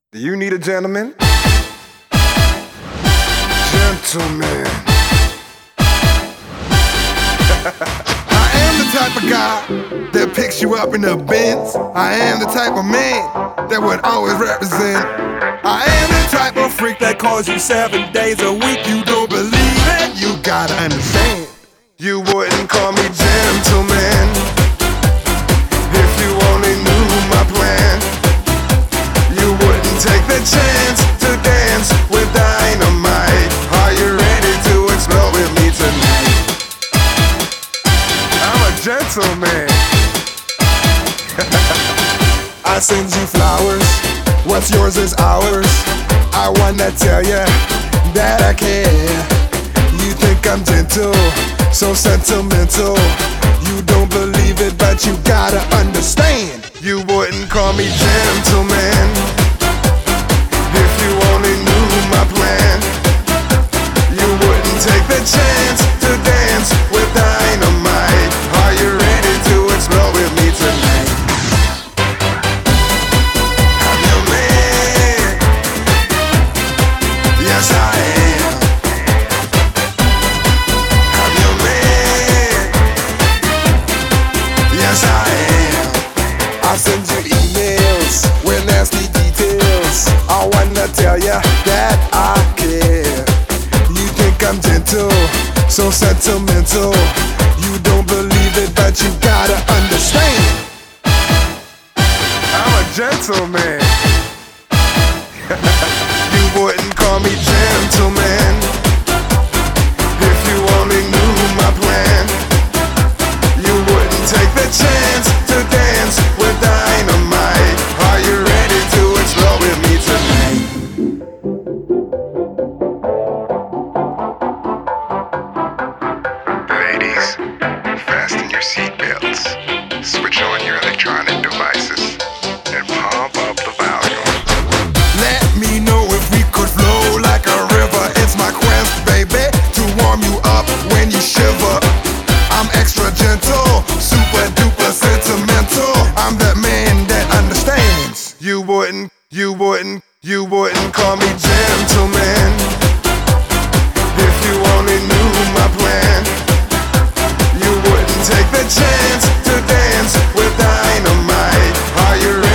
Do you need a gentleman? Gentleman. I am the type of guy that picks you up in the Benz. I am the type of man that would always represent. I am the type of freak that calls you 7 days a week. You don't believe it? You gotta understand. You wouldn't call me gentleman if you only knew my plan. You wouldn't take the chance to dance with dynamite. Are you ready to explore with me tonight? I'm a gentleman. I send you flowers. What's yours is ours. I wanna tell you that I care. You think I'm gentle, so sentimental. You don't believe it, but you gotta understand. You wouldn't call me gentleman if you only knew my plan. You wouldn't take the chance to dance with dynamite. Are you ready to explore with me tonight? I'm your man. Yes, I am. I'm your man. Yes, I am. I send you emails with nasty details. I wanna tell ya that I care. You think I'm gentle, so sentimental. You don't believe it, but you gotta understand. I'm a gentleman. You wouldn't call me gentleman if you only knew my plan. You wouldn't take the chance to dance with dynamite. Are you ready to explore with me tonight? Ladies, fasten your seatbelts, switch on your electronic devices, and pump up the volume. Let me know if we could flow like a river. It's my quest, baby, to warm you up when you shiver. I'm extra gentle, super duper sentimental. I'm that man that understands. You wouldn't call me gentleman if you only knew my plan. You wouldn't take the chance to dance with dynamite. Are you ready?